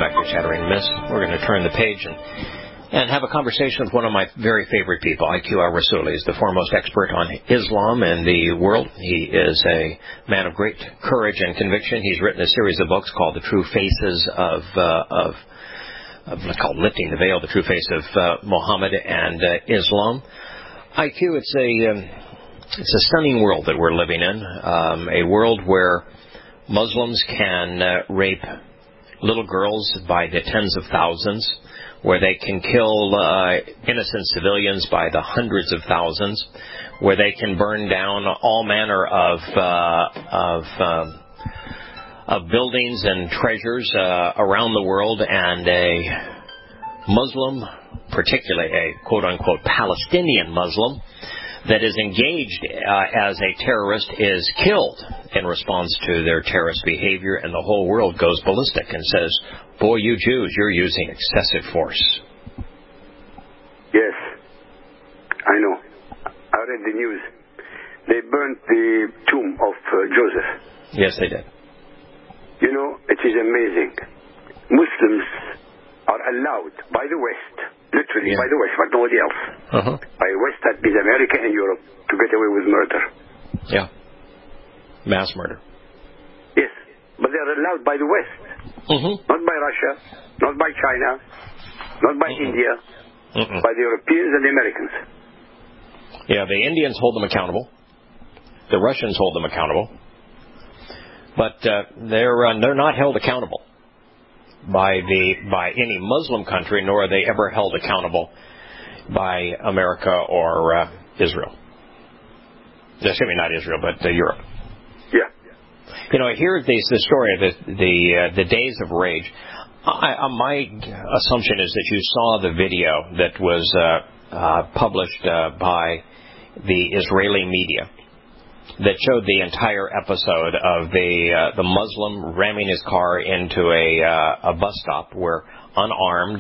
back to Chattering Myths. We're going to turn the page and have a conversation with one of my very favorite people. IQ al-Rassouli is the foremost expert on Islam in the world. He is a man of great courage and conviction. He's written a series of books called The True Faces of called Lifting the Veil, The True Face of Muhammad and Islam. IQ, it's a stunning world that we're living in, a world where Muslims can rape little girls by the tens of thousands, where they can kill innocent civilians by the hundreds of thousands, where they can burn down all manner of buildings and treasures around the world, and a Muslim, particularly a quote-unquote Palestinian Muslim, that is engaged as a terrorist is killed in response to their terrorist behavior, and the whole world goes ballistic and says, boy, you Jews, you're using excessive force. Yes, I know. I read the news. They burnt the tomb of Joseph. Yes, they did. You know, it is amazing. Muslims are allowed by the West, literally by the West, but nobody else. By West, that is America and Europe, to get away with murder. Yeah. Mass murder. Yes. But they are allowed by the West. Not by Russia, not by China, not by India, by the Europeans and the Americans. Yeah, the Indians hold them accountable. The Russians hold them accountable. But they're not held accountable by any Muslim country, nor are they ever held accountable by America or Israel. Excuse me, not Israel, but Europe. Yeah. You know, here the story of the Days of Rage. My assumption is that you saw the video that was published by the Israeli media that showed the entire episode of the Muslim ramming his car into a bus stop where unarmed,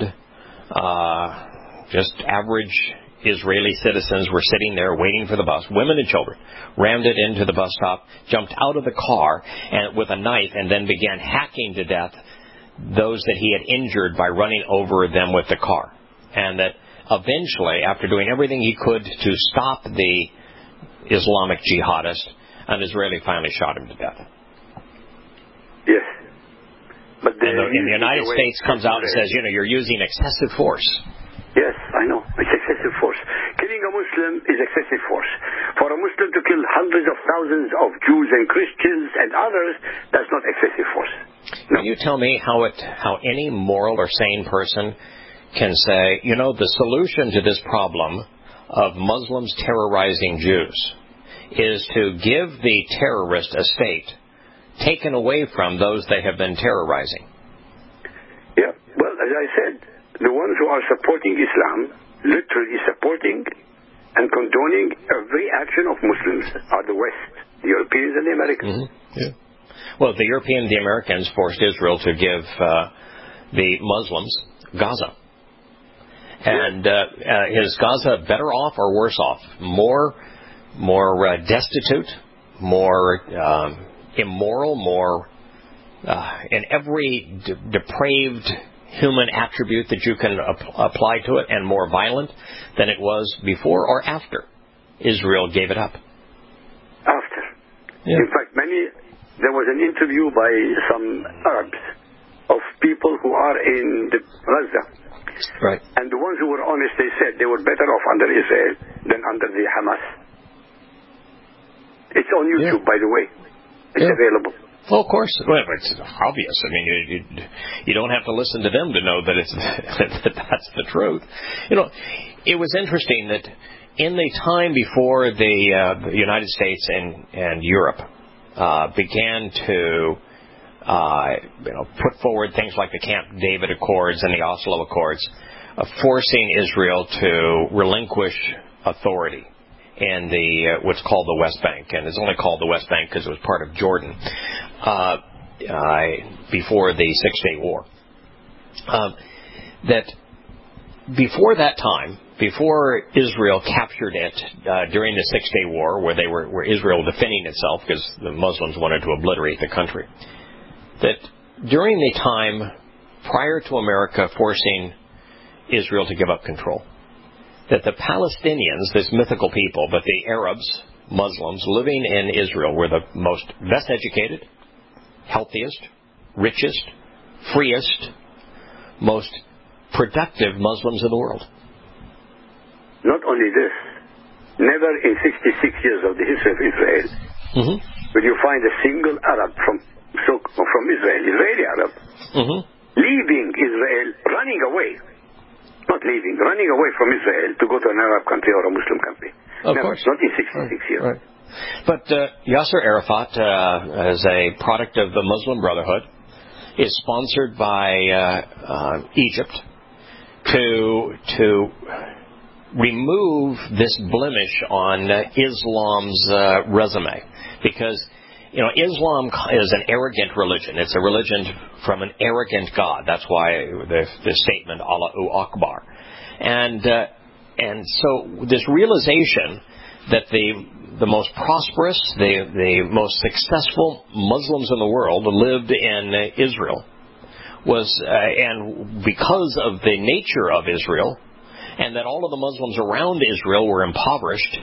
just average Israeli citizens were sitting there waiting for the bus, women and children, rammed it into the bus stop, jumped out of the car and with a knife, and then began hacking to death those that he had injured by running over them with the car. And that eventually, after doing everything he could to stop the Islamic jihadist, an Israeli finally shot him to death. Yes. But and the United States comes out and says, you know, you're using excessive force. Yes, I know. It's excessive force. Killing a Muslim is excessive force. For a Muslim to kill hundreds of thousands of Jews and Christians and others, that's not excessive force. No. Can you tell me how any moral or sane person can say, you know, the solution to this problem of Muslims terrorizing Jews is to give the terrorist a state taken away from those they have been terrorizing? Yeah, well, as I said, the ones who are supporting Islam, literally supporting and condoning every action of Muslims, are the West, the Europeans and the Americans. Yeah. Well, the Europeans and the Americans forced Israel to give the Muslims Gaza. And is Gaza better off or worse off? More destitute, more immoral, more in every depraved human attribute that you can apply to it, and more violent than it was before or after Israel gave it up? After. Yeah. In fact, there was an interview by some Arabs of people who are in Gaza. Right. And the ones who were honest, they said they were better off under Israel than under the Hamas. It's on YouTube, by the way. It's available. Well, of course. Well, it's obvious. I mean, you don't have to listen to them to know that that's the truth. You know, it was interesting that in the time before the United States and Europe began to put forward things like the Camp David Accords and the Oslo Accords, forcing Israel to relinquish authority in the what's called the West Bank, and it's only called the West Bank because it was part of Jordan before the Six-Day War. That before that time, before Israel captured it during the Six-Day War, where Israel defending itself because the Muslims wanted to obliterate the country, that during the time prior to America forcing Israel to give up control, that the Palestinians, this mythical people, but the Arabs, Muslims living in Israel were the most best educated, healthiest, richest, freest, most productive Muslims in the world. Not only this, never in 66 years of the history of Israel will you find a single Arab from Israel, Israeli Arab, leaving Israel, running away from Israel to go to an Arab country or a Muslim country. Of Never, course. not in 66 years. Right. But Yasser Arafat, as a product of the Muslim Brotherhood, is sponsored by Egypt to remove this blemish on Islam's resume, because Islam is an arrogant religion. It's a religion from an arrogant God. That's why the statement Allahu Akbar, and so this realization that the most prosperous, the most successful Muslims in the world lived in Israel was, and because of the nature of Israel, and that all of the Muslims around Israel were impoverished,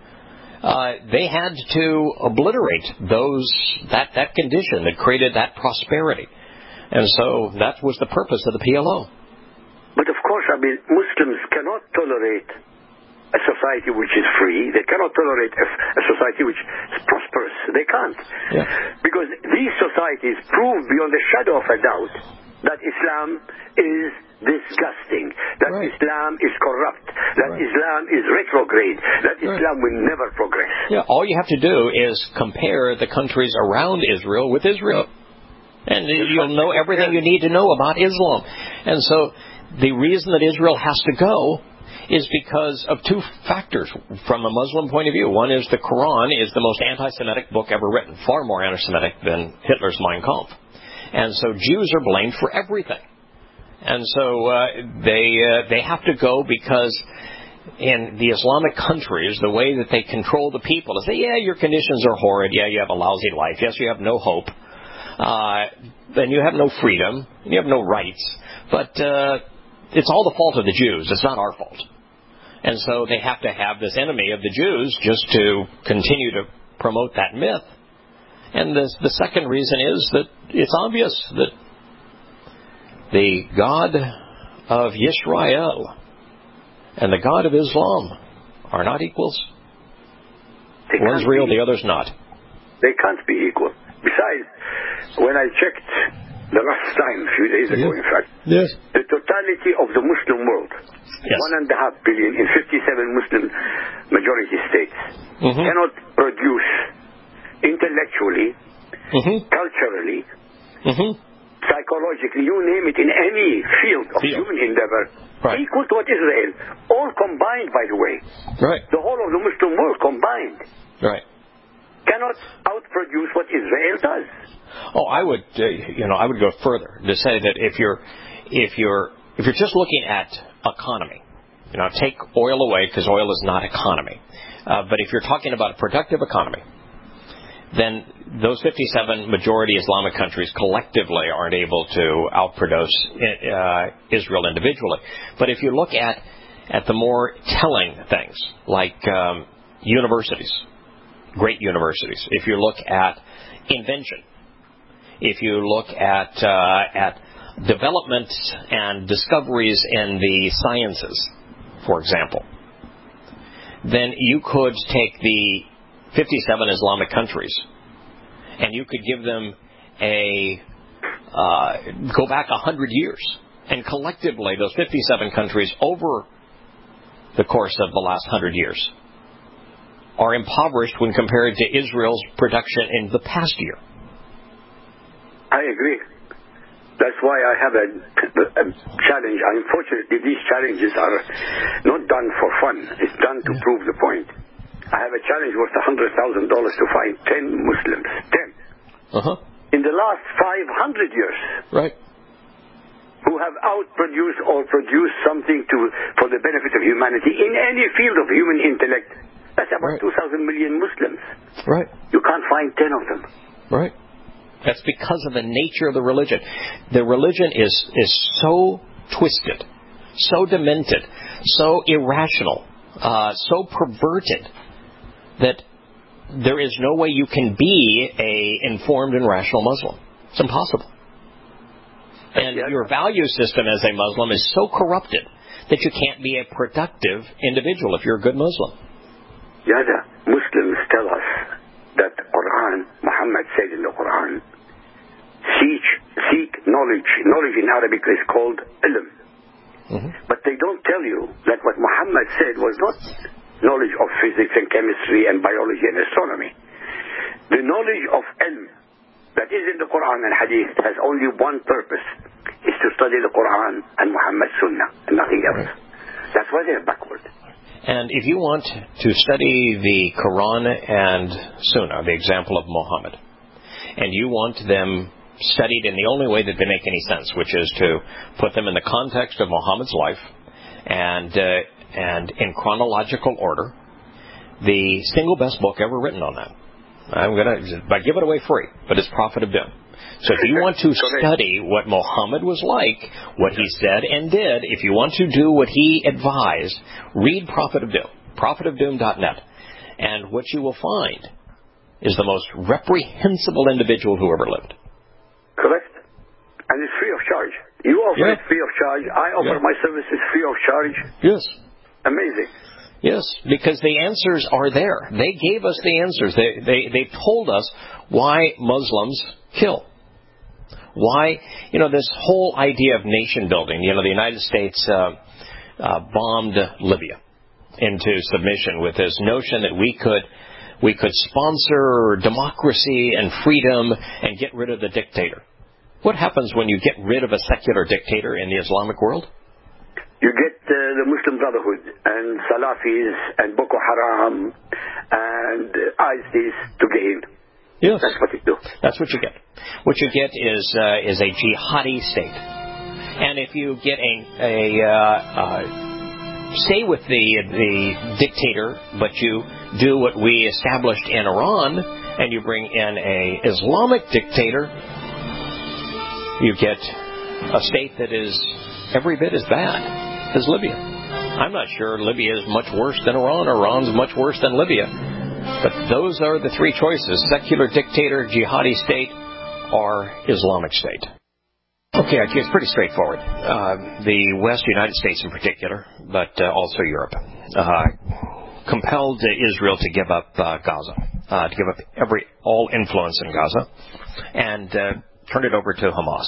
they had to obliterate that condition that created that prosperity. And so that was the purpose of the PLO. But of course, Muslims cannot tolerate a society which is free. They cannot tolerate a society which is prosperous. They can't. Yeah. Because these societies prove beyond a shadow of a doubt that Islam is disgusting, that Islam is corrupt, that Islam is retrograde, that Islam will never progress. Yeah, all you have to do is compare the countries around Israel with Israel, and you'll know everything you need to know about Islam. And so the reason that Israel has to go is because of two factors from a Muslim point of view. One is the Quran is the most anti-Semitic book ever written, far more anti-Semitic than Hitler's Mein Kampf. And so Jews are blamed for everything. And so they have to go because in the Islamic countries, the way that they control the people is, yeah, your conditions are horrid. Yeah, you have a lousy life. Yes, you have no hope. Then you have no freedom. You have no rights. But it's all the fault of the Jews. It's not our fault. And so they have to have this enemy of the Jews just to continue to promote that myth. And the second reason is that it's obvious that the God of Yisrael and the God of Islam are not equals. One's real, the other's not. They can't be equal. Besides, when I checked the last time, a few days ago, in fact, the totality of the Muslim world, 1.5 billion in 57 Muslim majority states, cannot produce intellectually, culturally, psychologically, you name it, in any field of human endeavor, equal to what Israel, all combined, by the way. The whole of the Muslim world combined cannot outproduce what Israel does. Oh, I would go further to say that if you're just looking at economy, take oil away because oil is not economy. But if you're talking about a productive economy, then those 57 majority Islamic countries collectively aren't able to outproduce Israel individually. But if you look at the more telling things, like universities, great universities, if you look at invention, if you look at developments and discoveries in the sciences, for example, then you could take the 57 Islamic countries, and you could give them go back 100 years, and collectively those 57 countries over the course of the last 100 years are impoverished when compared to Israel's production in the past year. I agree. That's why I have a challenge. Unfortunately, these challenges are not done for fun. It's done to prove the point. I have a challenge worth $100,000 to find 10 Muslims. 10. In the last 500 years. Who have outproduced or produced something for the benefit of humanity in any field of human intellect. That's about 2,000 million Muslims. You can't find 10 of them. That's because of the nature of the religion. The religion is so twisted, so demented, so irrational, so perverted that there is no way you can be a informed and rational Muslim. It's impossible. And your value system as a Muslim is so corrupted that you can't be a productive individual if you're a good Muslim. Yeah, Muslims tell us that Quran, Muhammad said in the Quran, seek knowledge. Knowledge in Arabic is called ilm. Mm-hmm. But they don't tell you that what Muhammad said was not knowledge of physics and chemistry and biology and astronomy. The knowledge of ilm that is in the Quran and Hadith has only one purpose, is to study the Quran and Muhammad's Sunnah and nothing else. That's why they're backward. And if you want to study the Quran and Sunnah, the example of Muhammad, and you want them studied in the only way that they make any sense, which is to put them in the context of Muhammad's life and in chronological order, the single best book ever written on that. I give it away free, but it's Prophet of Doom. So if you want to study what Muhammad was like, what he said and did, if you want to do what he advised, read Prophet of Doom, prophetofdoom.net. And what you will find is the most reprehensible individual who ever lived. Correct. And it's free of charge. You offer it free of charge. I offer my services free of charge. Yes. Amazing. Yes, because the answers are there. They gave us the answers. They told us why Muslims kill. Why, this whole idea of nation building. The United States bombed Libya into submission with this notion that we could sponsor democracy and freedom and get rid of the dictator. What happens when you get rid of a secular dictator in the Islamic world? You get the Muslim Brotherhood and Salafis and Boko Haram and ISIS to gain. Yes. That's what you do. That's what you get. What you get is a jihadi state. And if you get stay with the dictator, but you do what we established in Iran, and you bring in a Islamic dictator, you get a state that is every bit as bad as Libya. I'm not sure Libya is much worse than Iran. Iran's much worse than Libya. But those are the three choices: secular dictator, jihadi state, or Islamic state. Okay, it's pretty straightforward. The West, United States in particular, but also Europe, compelled Israel to give up Gaza, to give up all influence in Gaza, and turn it over to Hamas.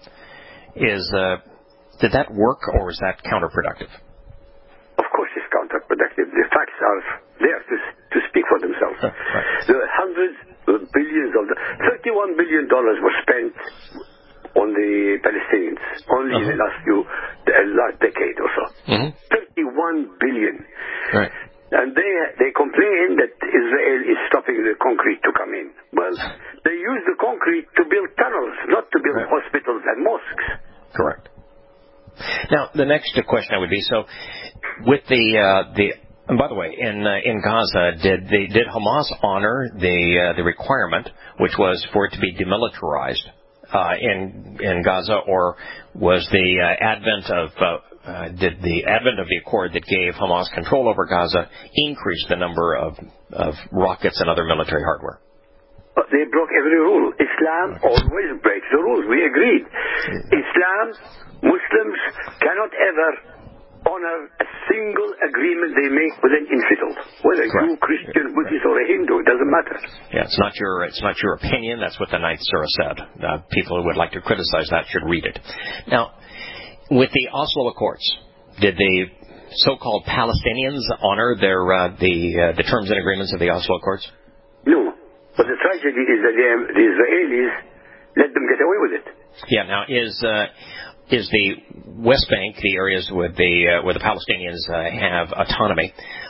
Did that work, or was that counterproductive? Of course it's counterproductive. The facts are there to speak for themselves. Right. The hundreds of billions $31 billion were spent on the Palestinians only in the last decade or so. Mm-hmm. 31 billion. Right. And they complain that Israel is stopping the concrete to come in. Well, they use the concrete to build tunnels, not to build hospitals and mosques. Correct. Now, the next question would be, so with and by the way, in Gaza, did Hamas honor the requirement, which was for it to be demilitarized in Gaza, or was the advent of the accord that gave Hamas control over Gaza increase the number of rockets and other military hardware? They broke every rule. Islam always breaks the rules. We agreed. Islam, Muslims cannot ever honor a single agreement they make with an infidel, whether Jew, Christian, Buddhist, or a Hindu. It doesn't matter. Yeah, it's not your opinion. That's what the Ninth Surah said. People who would like to criticize that should read it. Now, with the Oslo Accords, did the so-called Palestinians honor the terms and agreements of the Oslo Accords? No. But the tragedy is that the Israelis let them get away with it. Yeah. Now, is the West Bank, the areas where the Palestinians have autonomy,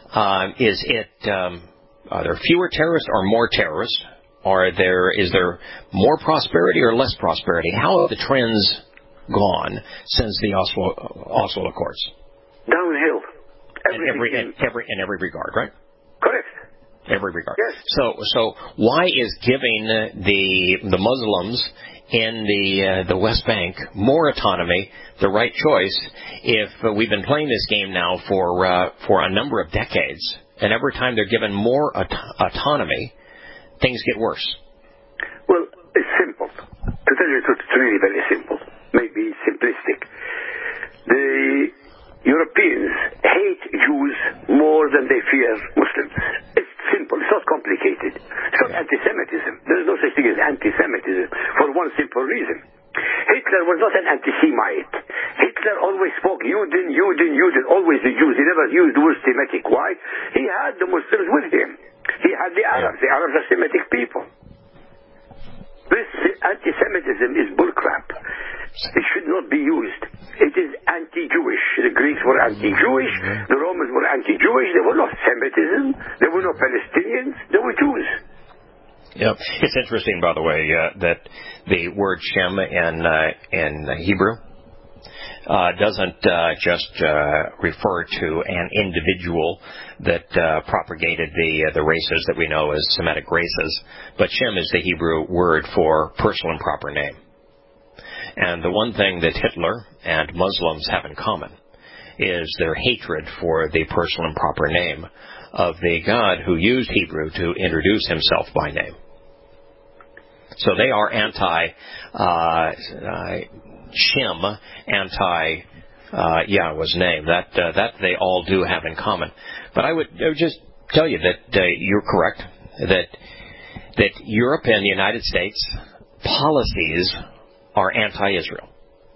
are there fewer terrorists or more terrorists? Is there more prosperity or less prosperity? How have the trends gone since the Oslo Accords? Downhill. In every regard, right? Correct. Every regard. Yes. So why is giving the Muslims in the West Bank more autonomy the right choice if we've been playing this game now for a number of decades, and every time they're given more autonomy, things get worse? Well, it's simple. To tell you the truth, it's really very simple. Maybe simplistic. The Europeans hate Jews more than they fear Muslims. It's simple. It's not complicated. It's not anti-Semitism. There is no such thing as anti-Semitism for one simple reason. Hitler was not an anti-Semite. Hitler always spoke Juden, always the Jews. He never used the word Semitic. Why? He had the Muslims with him. He had the Arabs. The Arabs are Semitic people. This anti-Semitism is bullcrap. It should not be used. It is anti-Jewish. The Greeks were anti-Jewish. The Romans were anti-Jewish. They were not Semitism. They were not Palestinians. They were Jews. Yeah, it's interesting, by the way, that the word Shem in Hebrew doesn't just refer to an individual that propagated the races that we know as Semitic races, but Shem is the Hebrew word for personal and proper name. And the one thing that Hitler and Muslims have in common is their hatred for the personal and proper name of the God who used Hebrew to introduce himself by name. So they are anti-Shem, anti-Yahweh's name. That they all do have in common. But I would just tell you that you're correct, that Europe and the United States policies are anti-Israel.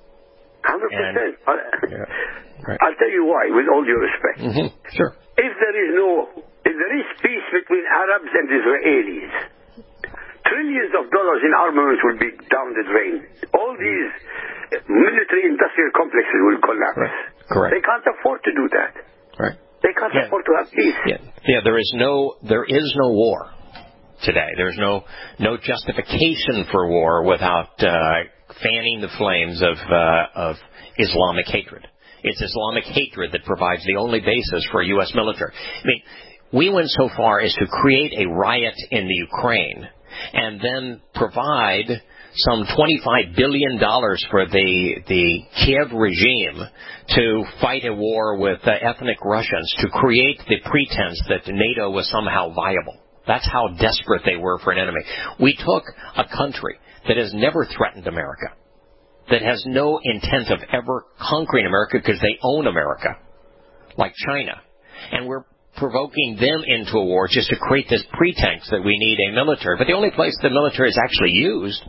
100%. Right. I'll tell you why, with all due respect. Mm-hmm. Sure. If there is peace between Arabs and Israelis, trillions of dollars in armaments will be down the drain. All these military-industrial complexes will collapse. Right. Correct. They can't afford to do that. Right. They can't afford to have peace. Yeah. There is no war today. There's no justification for war without fanning the flames of Islamic hatred. It's Islamic hatred that provides the only basis for a U.S. military. I mean, we went so far as to create a riot in the Ukraine and then provide some $25 billion for the Kiev regime to fight a war with ethnic Russians to create the pretense that NATO was somehow viable. That's how desperate they were for an enemy. We took a country that has never threatened America, that has no intent of ever conquering America because they own America, like China, and we're provoking them into a war just to create this pretense that we need a military. But the only place the military is actually used,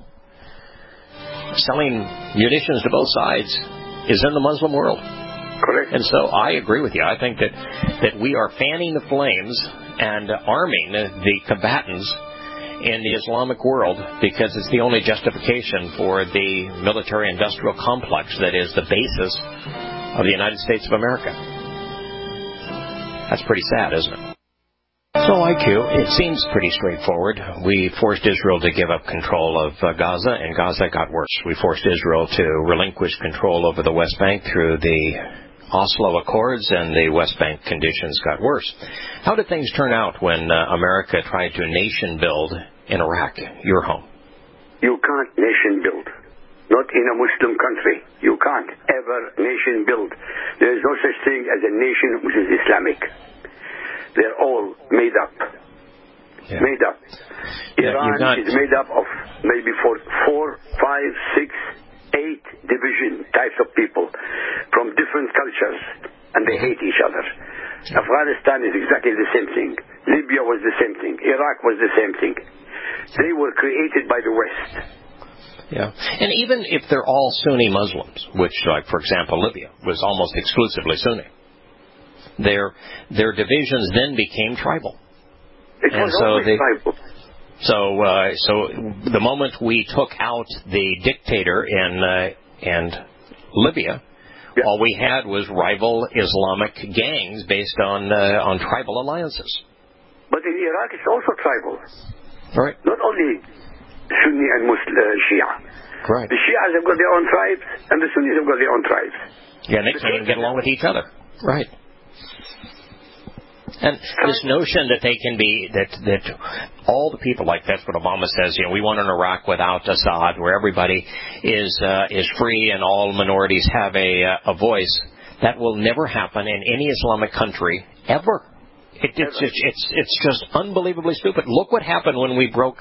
selling munitions to both sides, is in the Muslim world. Correct. And so I agree with you. I think that we are fanning the flames and arming the combatants in the Islamic world because it's the only justification for the military-industrial complex that is the basis of the United States of America. That's pretty sad, isn't it? So, IQ, it seems pretty straightforward. We forced Israel to give up control of Gaza, and Gaza got worse. We forced Israel to relinquish control over the West Bank through the Oslo Accords, and the West Bank conditions got worse. How did things turn out when America tried to nation build in Iraq, your home? You can't nation build. Not in a Muslim country. You can't ever nation build. There is no such thing as a nation which is Islamic. They're all made up. Yeah. Made up. Iran is made up of maybe 4, 5, 6, 8 division types of people from different cultures, and they hate each other. Afghanistan is exactly the same thing. Libya was the same thing. Iraq was the same thing. They were created by the West. Yeah, and even if they're all Sunni Muslims, which, like, for example, Libya was almost exclusively Sunni, their divisions then became tribal. It was always tribal. So the moment we took out the dictator in Libya, all we had was rival Islamic gangs based on tribal alliances. But in Iraq, it's also tribal. Right. Not only Sunni and Shia. Right. The Shias have got their own tribes, and the Sunnis have got their own tribes. Yeah, and they can't even get along with each other. Right. And this notion that they can be, that all the people, like that's what Obama says, we want an Iraq without Assad, where everybody is free and all minorities have a voice. That will never happen in any Islamic country ever. It's just unbelievably stupid. Look what happened when we broke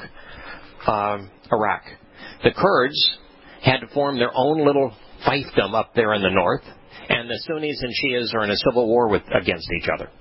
Iraq. The Kurds had to form their own little fiefdom up there in the north, and the Sunnis and Shias are in a civil war against each other.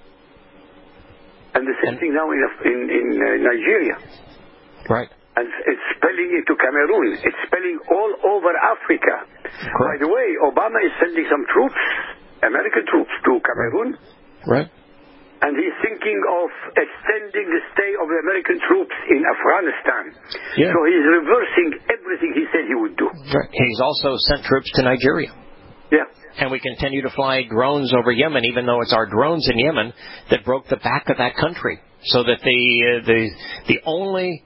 And the same thing now in Nigeria. Right. And it's spilling into Cameroon. It's spilling all over Africa. Correct. By the way, Obama is sending some troops, American troops, to Cameroon. Right. And he's thinking of extending the stay of the American troops in Afghanistan. Yeah. So he's reversing everything he said he would do. Right. He's also sent troops to Nigeria. Yeah. And we continue to fly drones over Yemen, even though it's our drones in Yemen that broke the back of that country. So that the only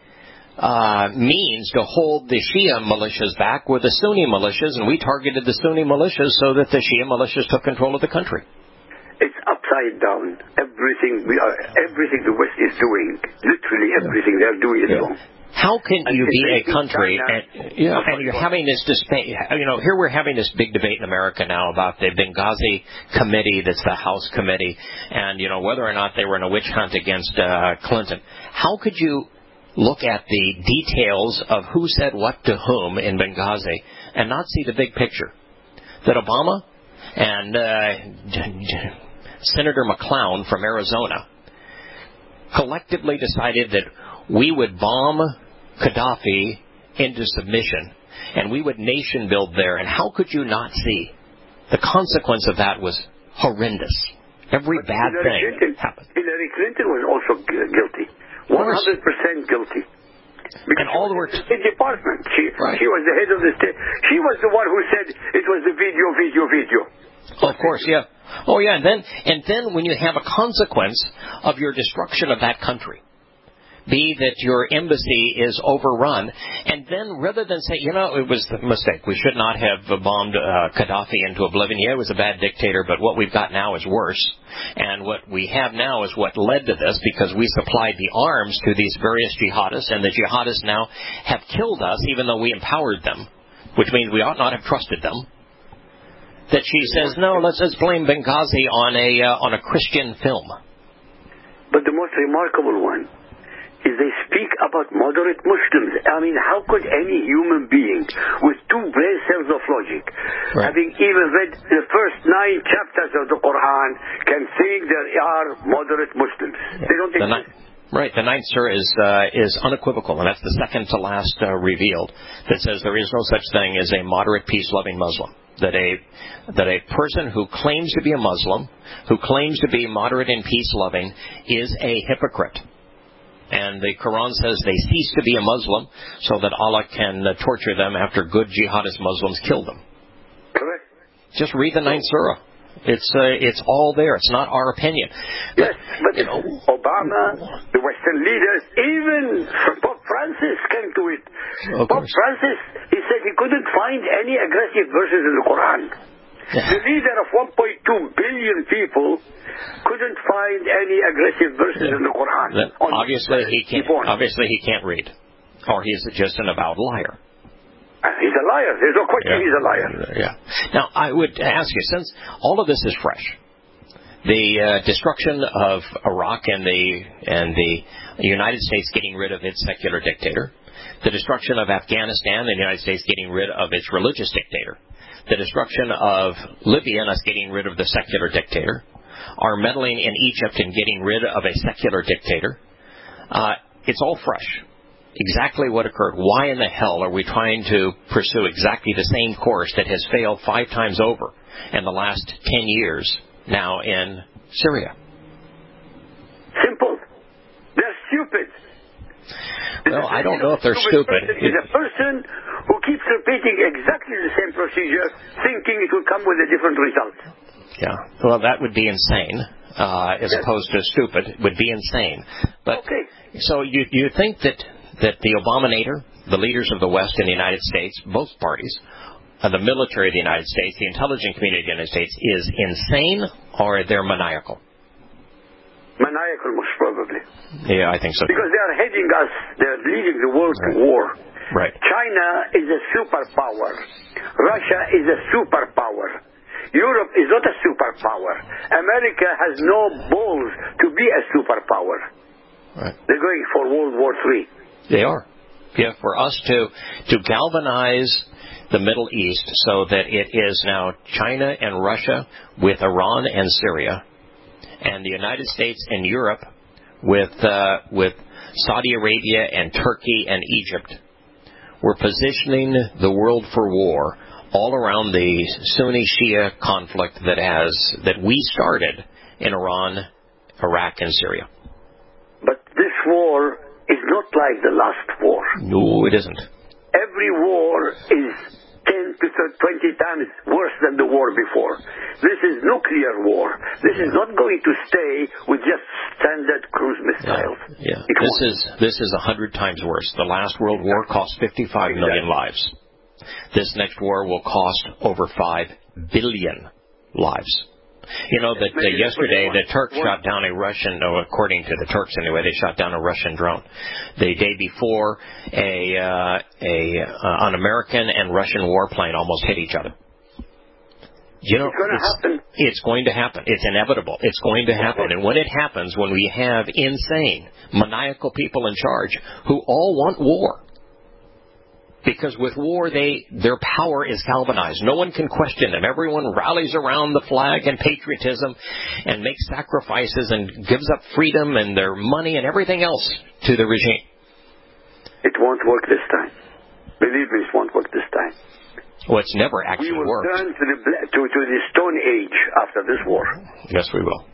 means to hold the Shia militias back were the Sunni militias, and we targeted the Sunni militias so that the Shia militias took control of the country. It's upside down. Everything the West is doing, literally everything they're doing is wrong. How can you be a country and you're having this debate? Here we're having this big debate in America now about the Benghazi committee, that's the House committee, and whether or not they were in a witch hunt against Clinton. How could you look at the details of who said what to whom in Benghazi and not see the big picture? That Obama and Senator McClown from Arizona collectively decided that we would bomb Gaddafi into submission, and we would nation build there. And how could you not see? The consequence of that was horrendous. Every bad thing happened. Hillary Clinton was also guilty. 100% guilty. Because and all the work. State Department. She was the head of the state. She was the one who said it was the video. Of course, yeah. Oh, yeah. And then when you have a consequence of your destruction of that country, be that your embassy is overrun, and then rather than say, it was a mistake, we should not have bombed Gaddafi into oblivion. Yeah, it was a bad dictator, but what we've got now is worse. And what we have now is what led to this, because we supplied the arms to these various jihadists, and the jihadists now have killed us, even though we empowered them, which means we ought not have trusted them. That she says, no, let's blame Benghazi on a Christian film. But the most remarkable one is they speak about moderate Muslims. I mean, how could any human being with two brain cells of logic, having even read the first 9 chapters of the Quran, can think there are moderate Muslims? They don't exist. Right, the ninth surah is unequivocal, and that's the second to last revealed, that says there is no such thing as a moderate, peace-loving Muslim. That a person who claims to be a Muslim, who claims to be moderate and peace-loving, is a hypocrite. And the Quran says they cease to be a Muslim so that Allah can torture them after good jihadist Muslims kill them. Correct. Just read the ninth surah. It's all there. It's not our opinion. Yes, but Obama, the Western leaders, even Pope Francis came to it. Pope Francis, he said he couldn't find any aggressive verses in the Quran. The leader of 1.2 billion people couldn't find any aggressive verses in the Quran. Obviously he can't read, or he's just an avowed liar. He's a liar. There's no question he's a liar. Yeah. Now, I would ask you, since all of this is fresh, the destruction of Iraq and the United States getting rid of its secular dictator, the destruction of Afghanistan and the United States getting rid of its religious dictator, the destruction of Libya and us getting rid of the secular dictator, our meddling in Egypt and getting rid of a secular dictator, it's all fresh. Exactly what occurred. Why in the hell are we trying to pursue exactly the same course that has failed 5 times over in the last 10 years now in Syria? Simple. They're stupid. Well, I don't know if they're stupid. Is a person who keeps repeating exactly the same procedure, thinking it will come with a different result. Yeah. Well, that would be insane. As opposed to stupid, it would be insane. But so you think that the Obamanator, the leaders of the West in the United States, both parties, the military of the United States, the intelligence community of the United States, is insane, or they're maniacal? Maniacal, most probably. Yeah, I think so. Because they are heading us, they are leading the world to war. Right. China is a superpower. Russia is a superpower. Europe is not a superpower. America has no balls to be a superpower. Right. They're going for World War III. They are. Yeah, for us to galvanize the Middle East so that it is now China and Russia with Iran and Syria, and the United States and Europe with Saudi Arabia and Turkey and Egypt. We're positioning the world for war all around the Sunni-Shia conflict that we started in Iran, Iraq, and Syria. But this war is not like the last war. No, it isn't. Every war is 10 to 20 times worse than the war before. This is nuclear war. This is not going to stay with just standard cruise missiles. Yeah. This is 100 times worse. The last World War cost 55 million lives. This next war will cost over 5 billion lives. You know that yesterday the Turks shot down a Russian, according to the Turks anyway, they shot down a Russian drone. The day before, an American and Russian warplane almost hit each other. You know, it's going to happen. It's inevitable. It's going to happen. And when it happens, when we have insane, maniacal people in charge who all want war, because with war, their power is galvanized. No one can question them. Everyone rallies around the flag and patriotism and makes sacrifices and gives up freedom and their money and everything else to the regime. It won't work this time. Believe me, it won't work this time. Well, it's never actually worked. We will turn to the Stone Age after this war. Yes, we will.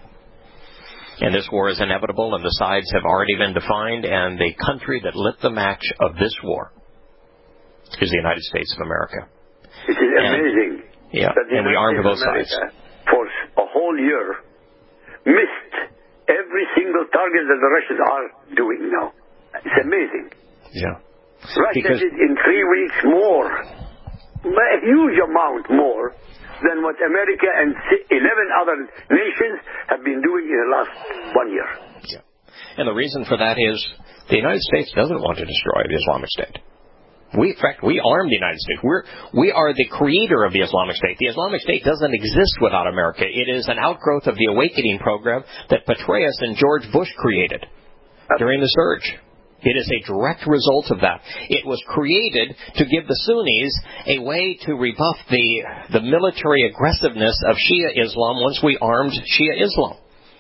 And this war is inevitable, and the sides have already been defined, and the country that lit the match of this war is the United States of America. It is amazing. Yeah, and we armed both sides. For a whole year, missed every single target that the Russians are doing now. It's amazing. Yeah. Russia did in 3 weeks more, a huge amount more than what America and 11 other nations have been doing in the last 1 year. Yeah. And the reason for that is the United States doesn't want to destroy the Islamic State. In fact, we arm the United States. We are the creator of the Islamic State. The Islamic State doesn't exist without America. It is an outgrowth of the awakening program that Petraeus and George Bush created during the surge. It is a direct result of that. It was created to give the Sunnis a way to rebuff the military aggressiveness of Shia Islam once we armed Shia Islam.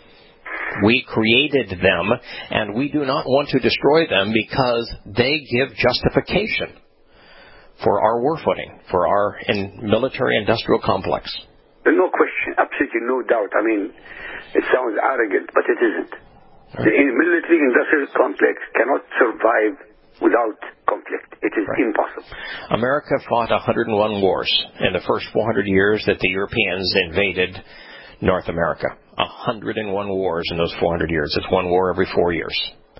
We created them, and we do not want to destroy them because they give justification for our war footing, for our military-industrial complex. There's no question, absolutely no doubt. I mean, it sounds arrogant, but it isn't. Right. The military-industrial complex cannot survive without conflict. It is impossible. America fought 101 wars in the first 400 years that the Europeans invaded North America. 101 wars in those 400 years. It's one war every 4 years.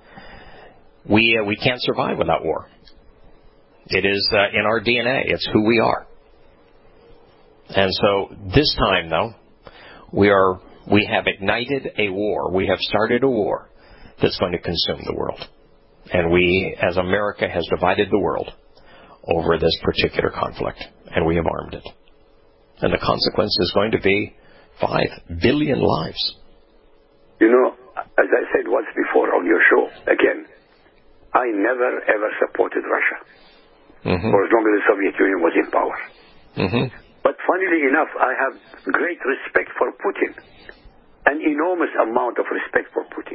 We can't survive without war. It is in our DNA. It's who we are. And so this time, though, we have ignited a war. We have started a war that's going to consume the world. And we, as America, has divided the world over this particular conflict. And we have armed it. And the consequence is going to be 5 billion lives. You know, as I said once before on your show, again, I never ever supported Russia for as long as the Soviet Union was in power. But funnily enough, I have great respect for Putin, an enormous amount of respect for Putin.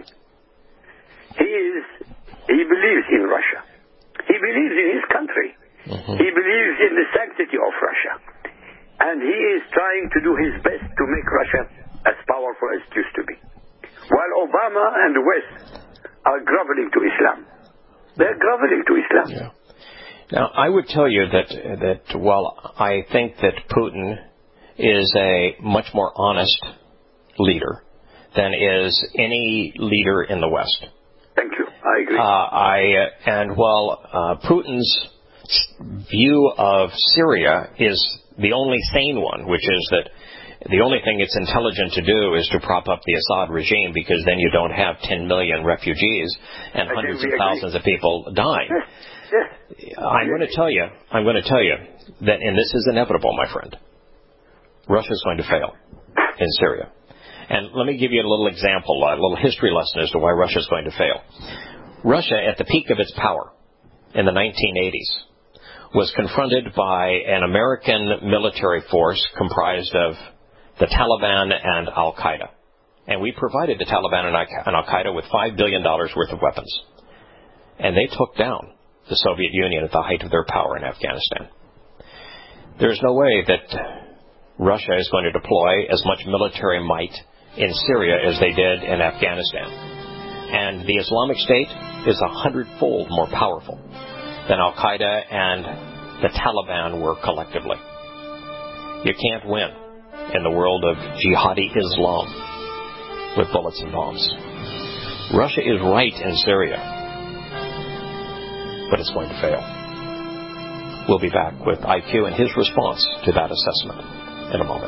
He believes in Russia. He believes in his country. He believes in the sanctity of Russia. And he is trying to do his best to make Russia as powerful as it used to be. While Obama and the West are groveling to Islam. They're groveling to Islam. Yeah. Now, I would tell you that while I think that Putin is a much more honest leader than is any leader in the West. Thank you. I agree. And while Putin's view of Syria is the only sane one, which is that The only thing it's intelligent to do is to prop up the Assad regime, because then you don't have 10 million refugees and hundreds of thousands of people dying. Yes. I'm going to tell you that, and this is inevitable, my friend, Russia's going to fail in Syria. And let me give you a little example, a little history lesson as to why Russia's going to fail. Russia, at the peak of its power in the 1980s, was confronted by an American military force comprised of the Taliban and Al-Qaeda. And we provided the Taliban and Al-Qaeda with $5 billion worth of weapons. And they took down the Soviet Union at the height of their power in Afghanistan. There's no way that Russia is going to deploy as much military might in Syria as they did in Afghanistan. And the Islamic State is 100-fold more powerful than Al-Qaeda and the Taliban were collectively. You can't win in the world of jihadi Islam with bullets and bombs. Russia is right in Syria, but it's going to fail. We'll be back with IQ and his response to that assessment in a moment.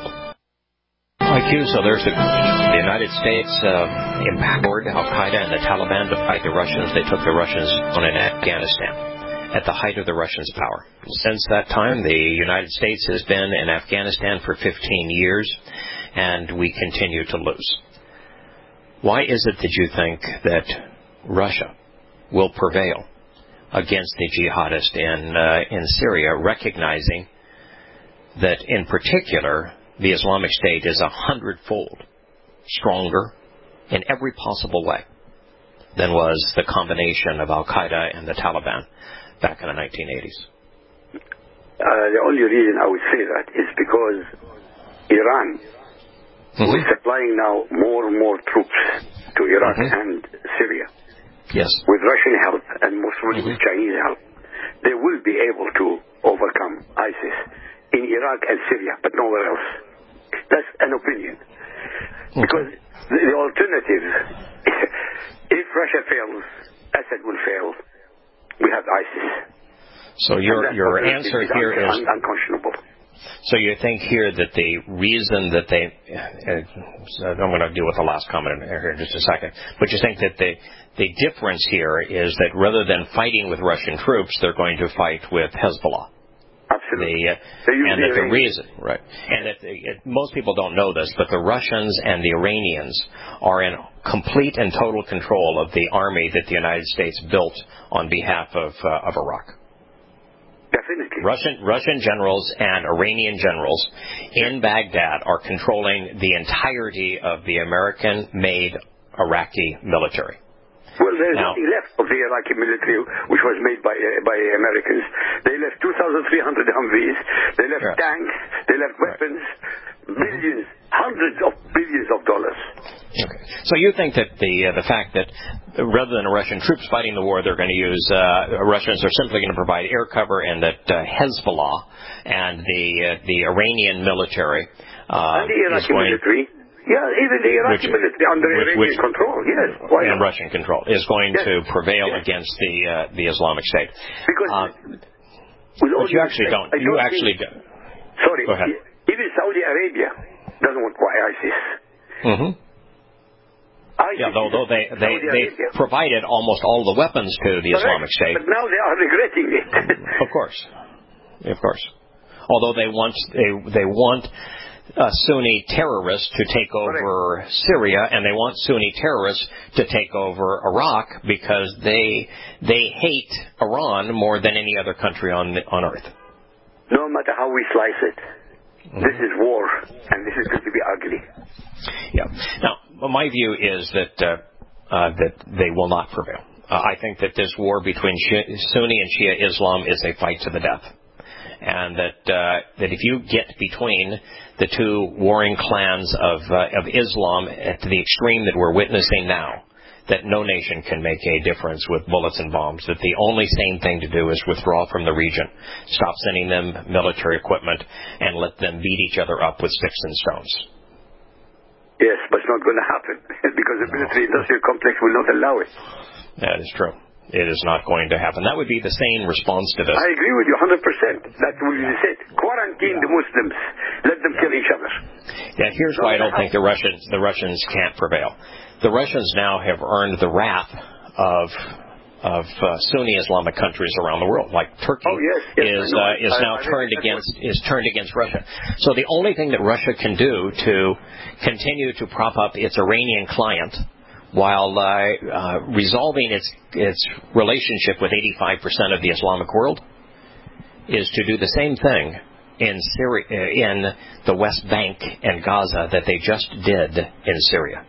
IQ, so there's the United States empowered Al-Qaeda and the Taliban to fight the Russians. They took the Russians on in Afghanistan at the height of the Russians' power. Since that time, the United States has been in Afghanistan for 15 years, and we continue to lose. Why is it that you think that Russia will prevail against the jihadists in Syria, recognizing that, in particular, the Islamic State is 100-fold stronger in every possible way than was the combination of Al-Qaeda and the Taliban back in the 1980s? The only reason I would say that is because Iran is supplying now more and more troops to Iraq and Syria. Yes. With Russian help and mostly with Chinese help, they will be able to overcome ISIS in Iraq and Syria, but nowhere else. That's an opinion. Because the alternative, if Russia fails, Assad will fail. We have ISIS. So your answer here is unconscionable. So you think here that the reason that they, I'm going to deal with the last comment here in just a second, but you think that the difference here is that rather than fighting with Russian troops, they're going to fight with Hezbollah. Absolutely. And that the reason, right, and that most people don't know this, but the Russians and the Iranians are in complete and total control of the army that the United States built on behalf of Iraq. Definitely. Russian generals and Iranian generals in Baghdad are controlling the entirety of the American-made Iraqi military. Well, there's nothing left of the Iraqi military, which was made by Americans. They left 2,300 Humvees. They left tanks. They left weapons. Billions, hundreds of billions of dollars. Okay. So you think that the fact that rather than Russian troops fighting the war, they're going to use Russians are simply going to provide air cover, and that Hezbollah and the Iranian military and the Iraqi military. Yeah, even the Iraqi military under Iranian control, yes. And Russian control is going to prevail against the Islamic State. Because but you actually don't. Sorry. Go ahead. Even Saudi Arabia doesn't want ISIS. Yeah, though they provided almost all the weapons to the Islamic State. But now they are regretting it. Of course. Although they want Sunni terrorists to take over Syria, and they want Sunni terrorists to take over Iraq because they hate Iran more than any other country on Earth. No matter how we slice it, this is war, and this is going to be ugly. Yeah. Now, my view is that they will not prevail. I think that this war between Sunni and Shia Islam is a fight to the death. And that if you get between the two warring clans of Islam to the extreme that we're witnessing now, that no nation can make a difference with bullets and bombs, that the only sane thing to do is withdraw from the region, stop sending them military equipment, and let them beat each other up with sticks and stones. Yes, but it's not going to happen, because the military-industrial complex will not allow it. That is true. It is not going to happen. That would be the sane response to this. I agree with you 100%. That will be said. Quarantine the Muslims. Let them kill each other. Yeah, here's why I don't think the Russians can't prevail. The Russians now have earned the wrath of Sunni Islamic countries around the world, like Turkey is now turned against Russia. So the only thing that Russia can do to continue to prop up its Iranian client while resolving its relationship with 85% of the Islamic world is to do the same thing in Syria, in the West Bank and Gaza that they just did in Syria.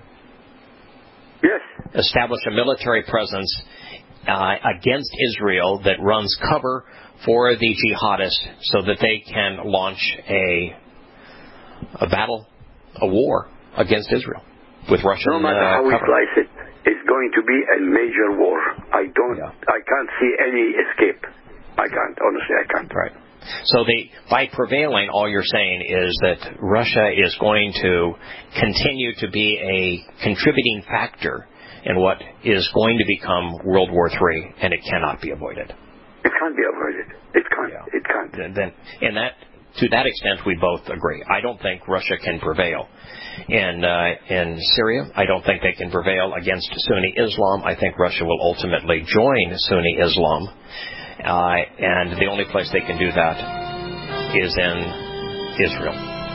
Yes. Establish a military presence against Israel that runs cover for the jihadists so that they can launch a battle, a war against Israel with Russian cover. No matter how we slice it, it's going to be a major war. I can't see any escape. I can't. Honestly, I can't. Right. So by prevailing, all you're saying is that Russia is going to continue to be a contributing factor in what is going to become World War III, and it cannot be avoided. It can't be avoided. It can't. Yeah. It can't. Then, to that extent, we both agree. I don't think Russia can prevail in Syria. I don't think they can prevail against Sunni Islam. I think Russia will ultimately join Sunni Islam. And the only place they can do that is in Israel.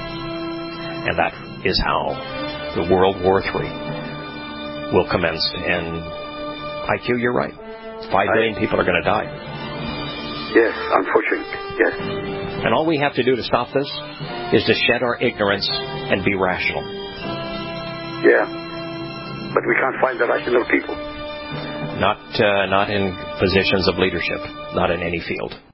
And that is how the World War III will commence. And IQ, you're right. 5 billion people are going to die. Yes, unfortunately, yes. And all we have to do to stop this is to shed our ignorance and be rational. Yeah. But we can't find the rational people. Not in positions of leadership, not in any field.